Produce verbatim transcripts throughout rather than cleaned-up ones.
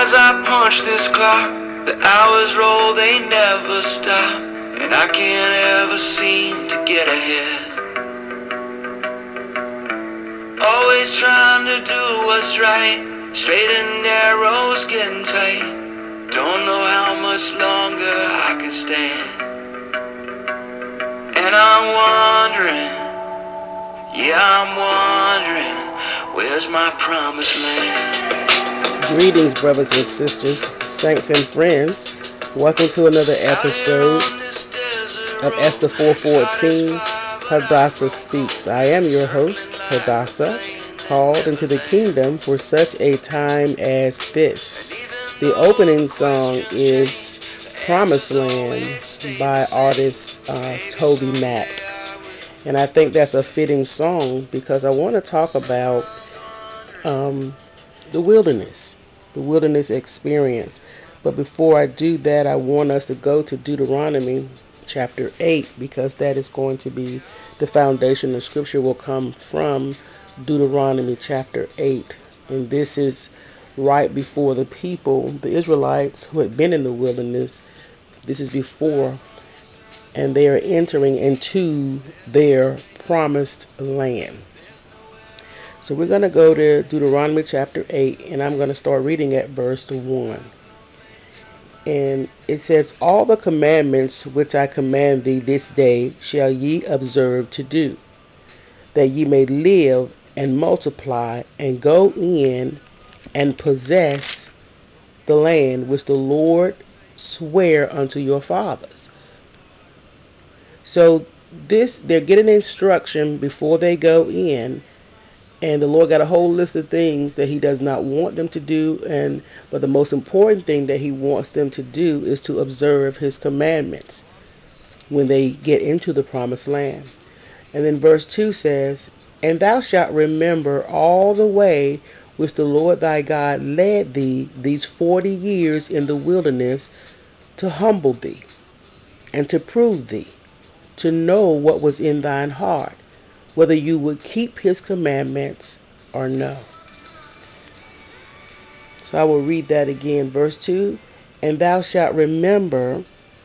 As I punch this clock, the hours roll, they never stop, and I can't ever seem to get ahead. Always trying to do what's right, straight and narrow, getting tight. Don't know how much longer I can stand. And I'm wondering, yeah, I'm wondering, where's my promised land? Greetings, brothers and sisters, saints and friends. Welcome to another episode of Esther four fourteen, Hadassah Speaks. I am your host, Hadassah, called into the kingdom for such a time as this. The opening song is Promised Land by artist uh, Toby Mac. And I think that's a fitting song because I want to talk about um, the wilderness, the wilderness experience. But before I do that, I want us to go to Deuteronomy chapter eight because that is going to be the foundation. The scripture will come from Deuteronomy chapter eight. And this is right before the people, the Israelites who had been in the wilderness. This is before, and they are entering into their promised land. So we're going to go to Deuteronomy chapter eight, and I'm going to start reading at verse one. And it says, "All the commandments which I command thee this day shall ye observe to do, that ye may live and multiply and go in and possess the land which the Lord sware unto your fathers." So this, they're getting instruction before they go in. And the Lord got a whole list of things that he does not want them to do. And but the most important thing that he wants them to do is to observe his commandments when they get into the promised land. And then verse two says, "And thou shalt remember all the way which the Lord thy God led thee these forty years in the wilderness, to humble thee, and to prove thee, to know what was in thine heart, whether you would keep his commandments or no." So I will read that again. Verse two, "And thou shalt remember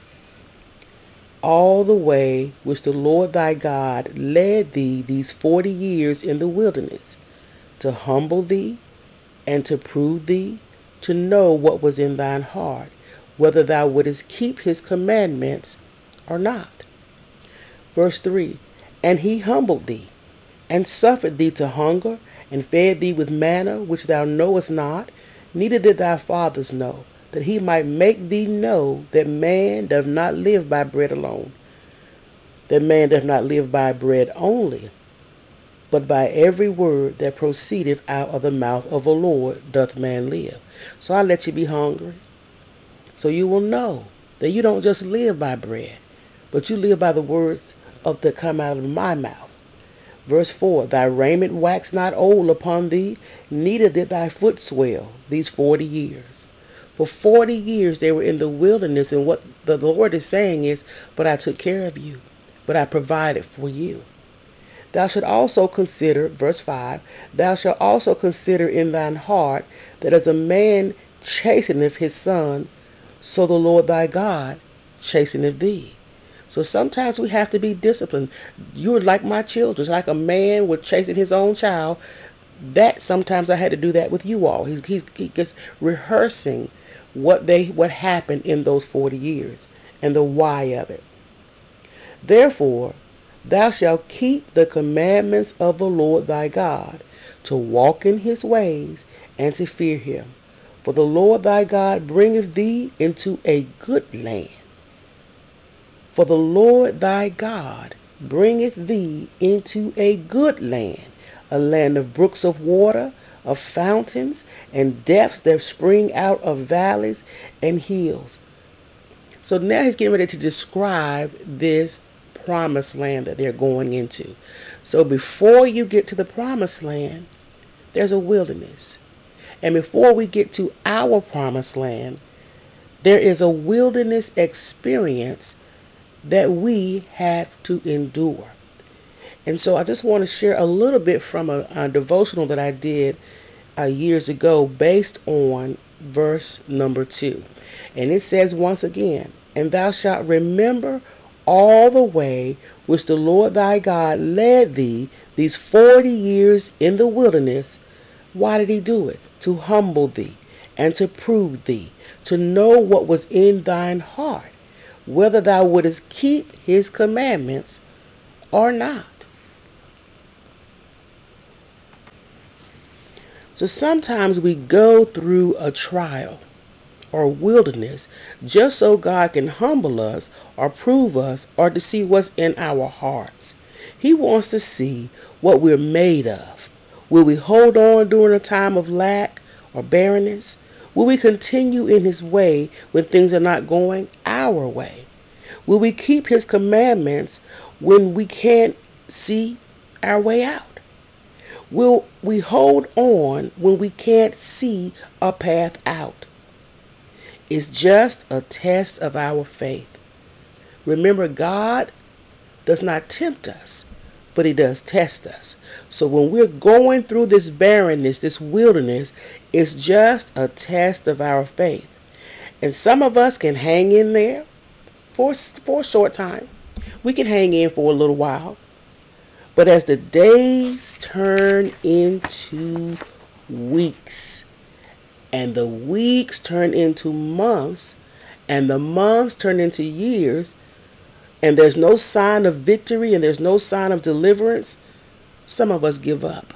all the way which the Lord thy God led thee these forty years in the wilderness, to humble thee, and to prove thee, to know what was in thine heart, whether thou wouldest keep his commandments or not." Verse three, "And he humbled thee, and suffered thee to hunger, and fed thee with manna which thou knowest not, neither did thy fathers know, that he might make thee know that man doth not live by bread alone, that man doth not live by bread only, but by every word that proceedeth out of the mouth of the Lord doth man live." So I let you be hungry, so you will know that you don't just live by bread, but you live by the words of that come out of my mouth. Verse four, "Thy raiment waxed not old upon thee, neither did thy foot swell these forty years." For forty years they were in the wilderness, and what the Lord is saying is, but I took care of you, but I provided for you. "Thou shalt also consider," verse five, "thou shalt also consider in thine heart, that as a man chasteneth his son, so the Lord thy God chasteneth thee." So sometimes we have to be disciplined. You're like my children. It's like a man would chasten his own child. That sometimes I had to do that with you all. He's, he's he gets rehearsing what they what happened in those forty years and the why of it. "Therefore, thou shalt keep the commandments of the Lord thy God, to walk in his ways and to fear him. For the Lord thy God bringeth thee into a good land. For the Lord thy God bringeth thee into a good land, a land of brooks of water, of fountains, and depths that spring out of valleys and hills." So now he's getting ready to describe this promised land that they're going into. So before you get to the promised land, there's a wilderness. And before we get to our promised land, there is a wilderness experience that we have to endure. And so I just want to share a little bit from a, a devotional that I did uh, years ago based on verse number two. And it says once again, and thou shalt remember all the way which the Lord thy God led thee these forty years in the wilderness. Why did he do it? To humble thee and to prove thee, to know what was in thine heart, whether thou wouldest keep his commandments or not. So sometimes we go through a trial or wilderness just so God can humble us or prove us or to see what's in our hearts. He wants to see what we're made of. Will we hold on during a time of lack or barrenness? Will we continue in his way when things are not going our way? Will we keep his commandments when we can't see our way out? Will we hold on when we can't see a path out? It's just a test of our faith. Remember, God does not tempt us, but he does test us. So when we're going through this barrenness, this wilderness, it's just a test of our faith. And some of us can hang in there for, for a short time. We can hang in for a little while. But as the days turn into weeks, and the weeks turn into months, and the months turn into years, and there's no sign of victory and there's no sign of deliverance, some of us give up.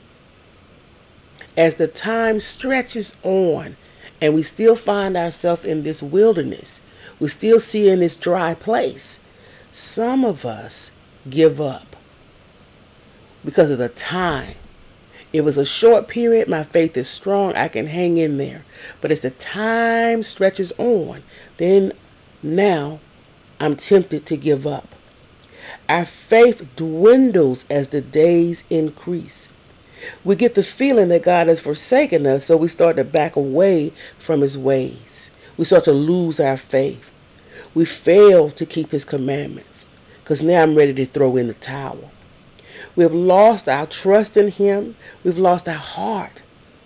As the time stretches on and we still find ourselves in this wilderness, we still see in this dry place, some of us give up because of the time. It was a short period. My faith is strong. I can hang in there. But as the time stretches on, then now I'm tempted to give up. Our faith dwindles as the days increase. We get the feeling that God has forsaken us, so we start to back away from his ways. We start to lose our faith. We fail to keep his commandments because now I'm ready to throw in the towel. We have lost our trust in him. We've lost our heart.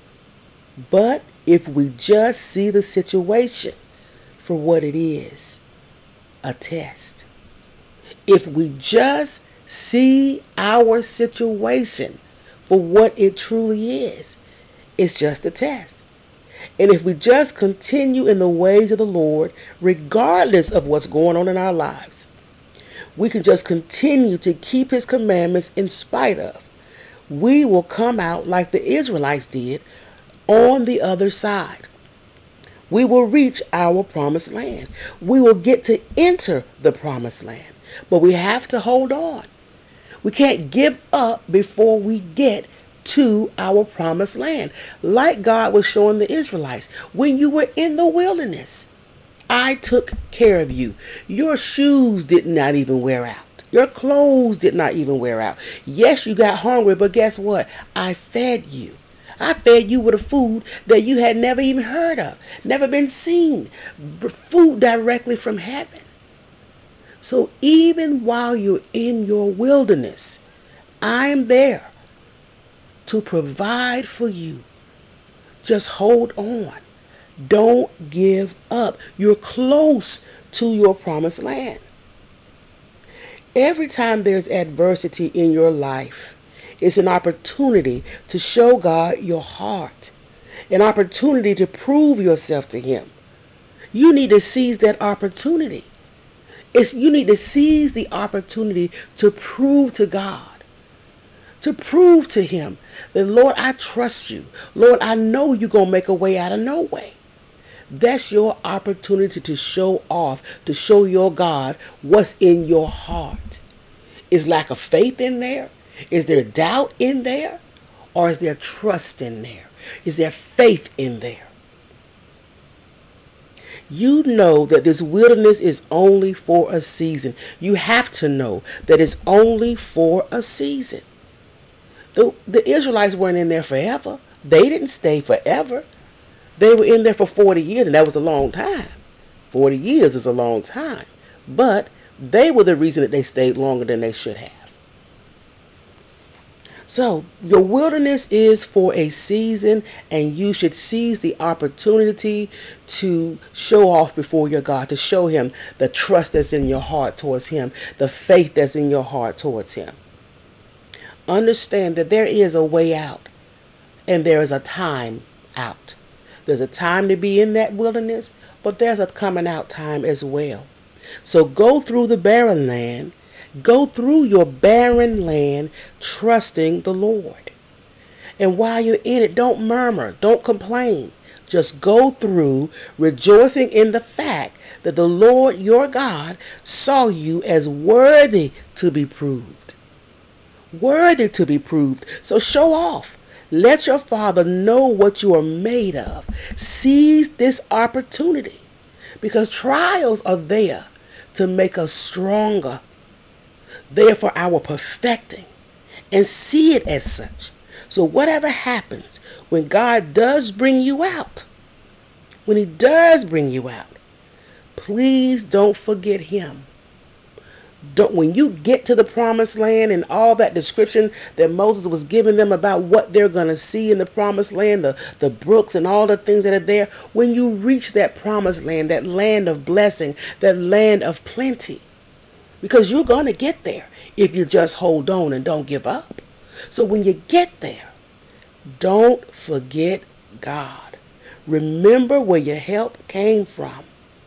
But if we just see the situation for what it is, a test. If we just see our situation for what it truly is, it's just a test. And if we just continue in the ways of the Lord, regardless of what's going on in our lives, we can just continue to keep his commandments in spite of, we will come out like the Israelites did on the other side. We will reach our promised land. We will get to enter the promised land. But we have to hold on. We can't give up before we get to our promised land. Like God was showing the Israelites when you were in the wilderness. I took care of you. Your shoes did not even wear out. Your clothes did not even wear out. Yes, you got hungry, but guess what? I fed you. I fed you with a food that you had never even heard of, never been seen. Food directly from heaven. So even while you're in your wilderness, I'm there to provide for you. Just hold on. Don't give up. You're close to your promised land. Every time there's adversity in your life, it's an opportunity to show God your heart, an opportunity to prove yourself to him. You need to seize that opportunity. It's, you need to seize the opportunity to prove to God, to prove to him that, Lord, I trust you. Lord, I know you're going to make a way out of no way. That's your opportunity to show off, to show your God what's in your heart. Is lack of faith in there? Is there doubt in there? Or is there trust in there? Is there faith in there? You know that this wilderness is only for a season. You have to know that it's only for a season. The, the Israelites weren't in there forever. They didn't stay forever. They were in there for forty years, and that was a long time. forty years is a long time. But they were the reason that they stayed longer than they should have. So your wilderness is for a season, and you should seize the opportunity to show off before your God, to show him the trust that's in your heart towards him, the faith that's in your heart towards him. Understand that there is a way out, and there is a time out. There's a time to be in that wilderness, but there's a coming out time as well. So go through the barren land. Go through your barren land trusting the Lord. And while you're in it, don't murmur, don't complain. Just go through rejoicing in the fact that the Lord your God saw you as worthy to be proved. Worthy to be proved. So show off. Let your Father know what you are made of. Seize this opportunity, because trials are there to make us stronger, there for our perfecting, and see it as such. So whatever happens, when God does bring you out, when he does bring you out, please don't forget him. Don't, when you get to the promised land and all that description that Moses was giving them about what they're going to see in the promised land, the, the brooks and all the things that are there, when you reach that promised land, that land of blessing, that land of plenty, because you're going to get there if you just hold on and don't give up. So when you get there, don't forget God. Remember where your help came from.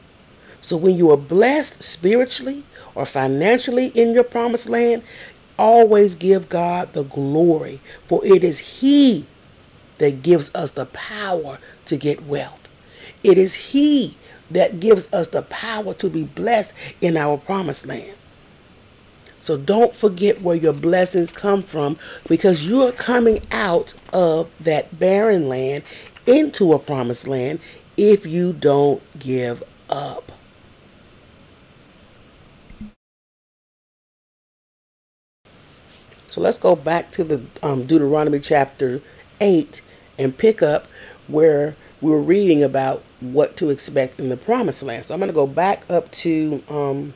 So when you are blessed spiritually or financially in your promised land, always give God the glory, for it is he that gives us the power to get wealth. It is he that gives us the power to be blessed in our promised land. So don't forget where your blessings come from, because you are coming out of that barren land into a promised land if you don't give up. So let's go back to the um, Deuteronomy chapter eight and pick up where we were reading about what to expect in the promised land. So I'm going to go back up to um,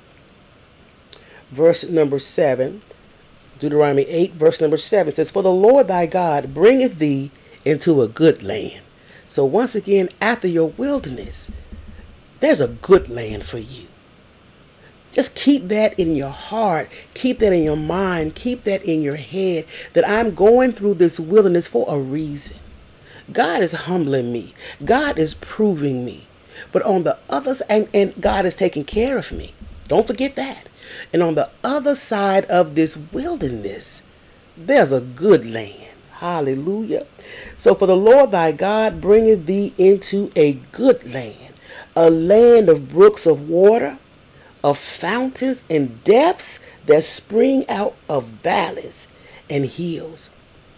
verse number seven. Deuteronomy eight, verse number seven says, "For the Lord thy God bringeth thee into a good land." So once again, after your wilderness, there's a good land for you. Just keep that in your heart. Keep that in your mind. Keep that in your head, that I'm going through this wilderness for a reason. God is humbling me. God is proving me. But on the other side, and, and God is taking care of me. Don't forget that. And on the other side of this wilderness, there's a good land. Hallelujah. So for the Lord thy God bringeth thee into a good land, a land of brooks of water, of fountains and depths that spring out of valleys and hills.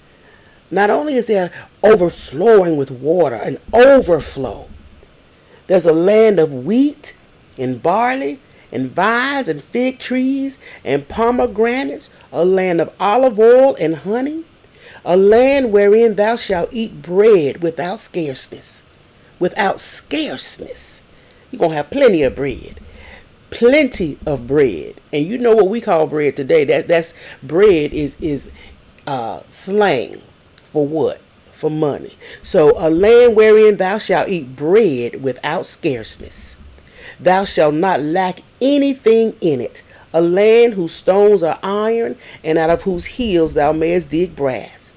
Not only is there overflowing with water, an overflow, there's a land of wheat and barley and vines and fig trees and pomegranates, a land of olive oil and honey, a land wherein thou shalt eat bread without scarceness. Without scarceness. You're going to have plenty of bread. Plenty of bread. And you know what we call bread today. That that's bread is is uh, slang for what? For money. So a land wherein thou shalt eat bread without scarceness. Thou shalt not lack anything in it. A land whose stones are iron, and out of whose hills thou mayest dig brass.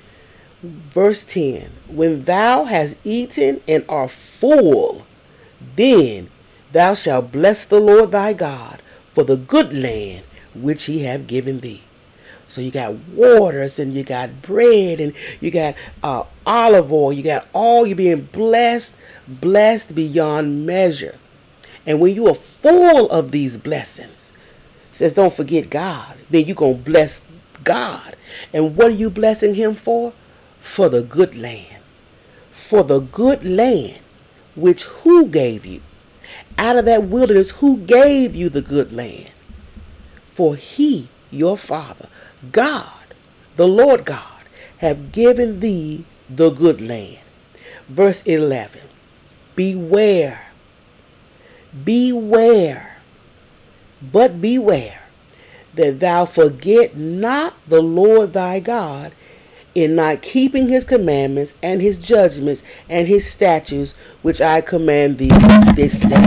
Verse ten. When thou hast eaten and art full, then thou shalt bless the Lord thy God for the good land which he hath given thee. So you got waters, and you got bread, and you got uh, olive oil. You got all, you're being blessed, blessed beyond measure. And when you are full of these blessings, it says don't forget God. Then you're going to bless God. And what are you blessing him for? For the good land. For the good land which who gave you? Out of that wilderness, who gave you the good land? For he, your Father, God, the Lord God, have given thee the good land. Verse eleven. Beware. Beware. But beware that thou forget not the Lord thy God in not keeping his commandments and his judgments and his statutes, which I command thee this day.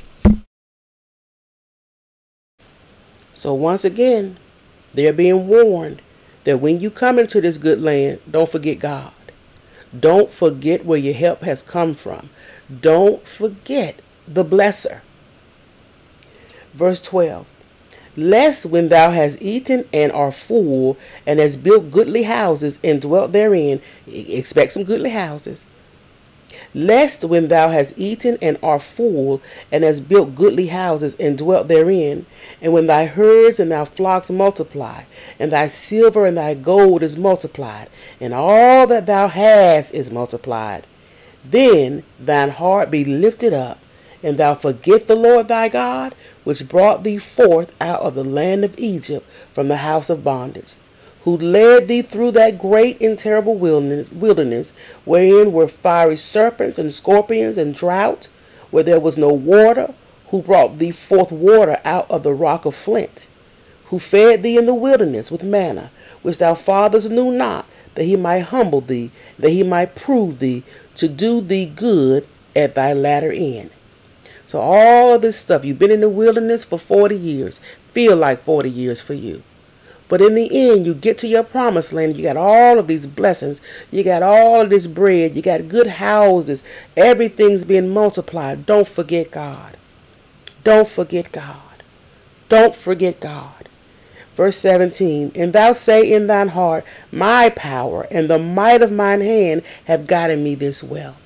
So once again, they're being warned that when you come into this good land, don't forget God. Don't forget where your help has come from. Don't forget the blesser. Verse twelve. Lest when thou hast eaten and are full, and hast built goodly houses and dwelt therein, expect some goodly houses. Lest when thou hast eaten and are full, and hast built goodly houses and dwelt therein, and when thy herds and thy flocks multiply, and thy silver and thy gold is multiplied, and all that thou hast is multiplied, then thine heart be lifted up, and thou forget the Lord thy God, which brought thee forth out of the land of Egypt from the house of bondage, who led thee through that great and terrible wilderness, wherein were fiery serpents and scorpions and drought, where there was no water, who brought thee forth water out of the rock of flint, who fed thee in the wilderness with manna, which thy fathers knew not, that he might humble thee, that he might prove thee, to do thee good at thy latter end. So all of this stuff, you've been in the wilderness for forty years, feel like forty years for you. But in the end, you get to your promised land, you got all of these blessings, you got all of this bread, you got good houses, everything's being multiplied. Don't forget God. Don't forget God. Don't forget God. Verse seventeen, and thou say in thine heart, my power and the might of mine hand have gotten me this wealth.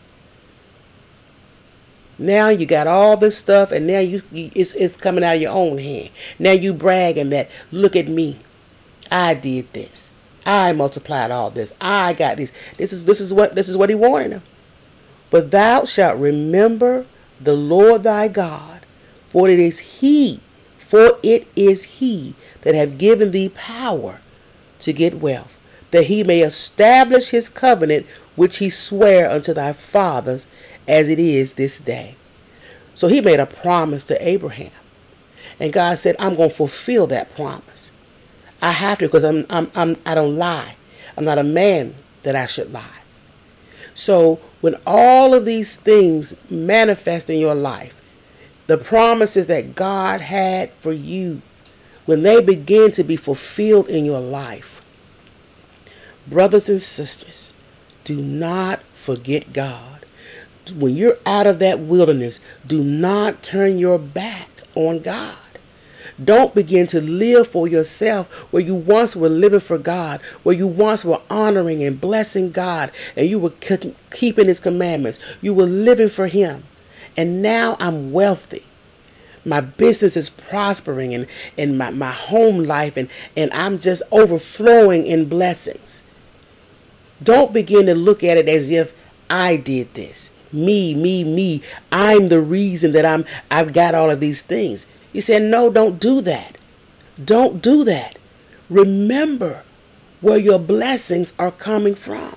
Now you got all this stuff, and now you, you it's, it's coming out of your own hand. Now you bragging that, look at me. I did this. I multiplied all this. I got this. This is this is what this is what he warned them. But thou shalt remember the Lord thy God, for it is he, for it is he that have given thee power to get wealth, that he may establish his covenant which he sware unto thy fathers, as it is this day. So he made a promise to Abraham. And God said, I'm going to fulfill that promise. I have to, because I'm, I'm, I'm, I don't lie. I'm not a man that I should lie. So when all of these things manifest in your life, the promises that God had for you, when they begin to be fulfilled in your life, brothers and sisters, do not forget God. When you're out of that wilderness, do not turn your back on God. Don't begin to live for yourself where you once were living for God, where you once were honoring and blessing God, and you were keeping his commandments. You were living for him. And now I'm wealthy. My business is prospering, and, and my, my home life, and, and I'm just overflowing in blessings. Don't begin to look at it as if I did this. Me, me, me. I'm the reason that I'm, I've got all of these things. He said, no, don't do that. Don't do that. Remember where your blessings are coming from.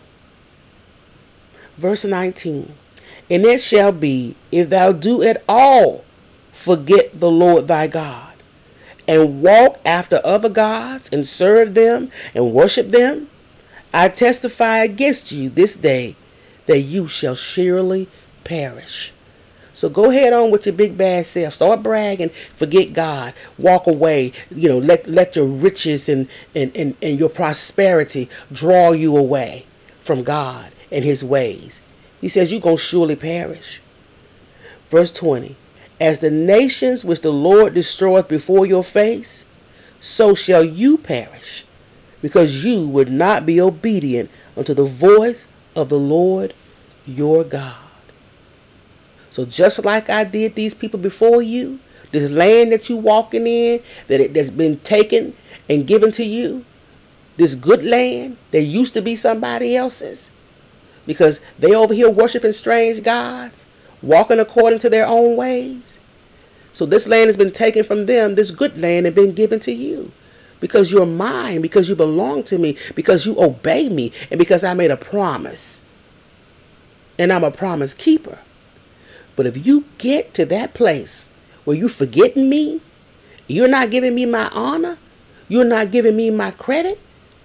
Verse nineteen. And it shall be, if thou do at all forget the Lord thy God, and walk after other gods, and serve them, and worship them, I testify against you this day that you shall surely perish. So go ahead on with your big bad self. Start bragging. Forget God. Walk away. You know, let let your riches and, and, and, and your prosperity draw you away from God and his ways. He says you're going to surely perish. Verse twenty. As the nations which the Lord destroyeth before your face, so shall you perish, because you would not be obedient unto the voice of the Lord your God. So just like I did these people before you, this land that you walking in, that it, that's been taken and given to you, this good land that used to be somebody else's, because they over here worshiping strange gods, walking according to their own ways. So this land has been taken from them. This good land has been given to you, because you're mine, because you belong to me, because you obey me, and because I made a promise. And I'm a promise keeper. But if you get to that place where you're forgetting me, you're not giving me my honor, you're not giving me my credit,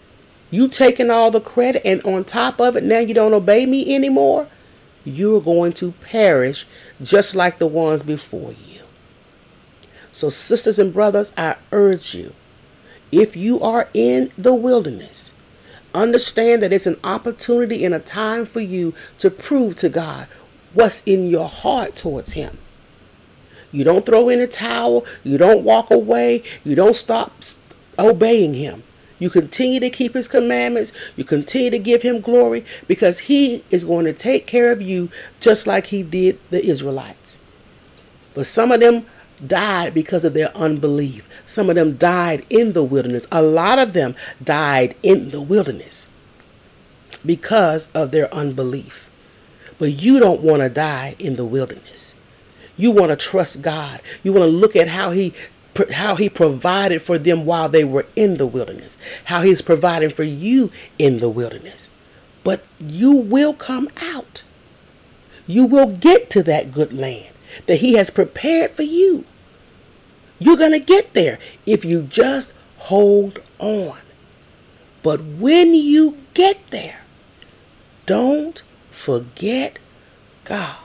You taking all the credit, and on top of it, now you don't obey me anymore. You're going to perish just like the ones before you. So sisters and brothers, I urge you, if you are in the wilderness, understand that it's an opportunity and a time for you to prove to God what's in your heart towards him. You don't throw in a towel. You don't walk away. You don't stop obeying him. You continue to keep his commandments. You continue to give him glory, because he is going to take care of you just like he did the Israelites. But some of them died because of their unbelief. Some of them died in the wilderness. A lot of them died in the wilderness because of their unbelief. But you don't want to die in the wilderness. You want to trust God. You want to look at how he how he provided for them while they were in the wilderness, how he's providing for you in the wilderness. But you will come out. You will get to that good land that he has prepared for you. You're going to get there if you just hold on. But when you get there, don't forget God.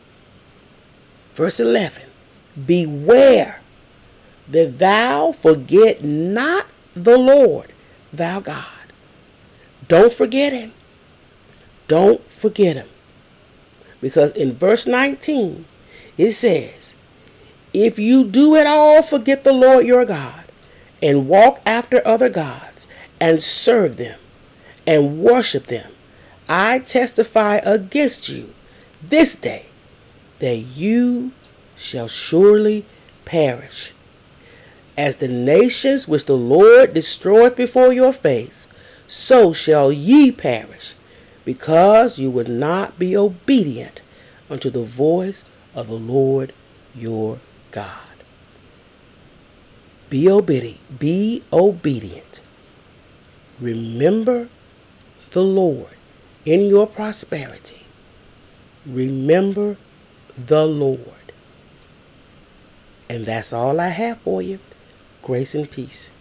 Verse eleven, beware that thou forget not the Lord, thou God. Don't forget him. Don't forget him. Because in verse nineteen, it says, if you do at all forget the Lord your God, and walk after other gods, and serve them, and worship them, I testify against you this day that you shall surely perish. As the nations which the Lord destroyed before your face, so shall ye perish, because you would not be obedient unto the voice of the Lord your God. Be obedient. Be obedient. Remember the Lord in your prosperity. Remember the Lord. And that's all I have for you. Grace and peace.